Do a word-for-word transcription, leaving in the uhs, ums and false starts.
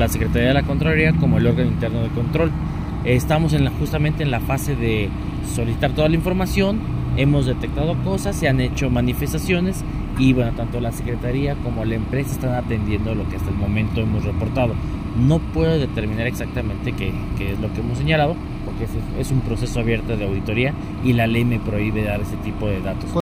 la Secretaría de la Contraloría como el órgano interno de control. Estamos en la, justamente en la fase de solicitar toda la información, hemos detectado cosas, se han hecho manifestaciones y bueno, tanto la Secretaría como la empresa están atendiendo lo que hasta el momento hemos reportado. No puedo determinar exactamente qué, qué es lo que hemos señalado, porque es, es un proceso abierto de auditoría y la ley me prohíbe dar ese tipo de datos.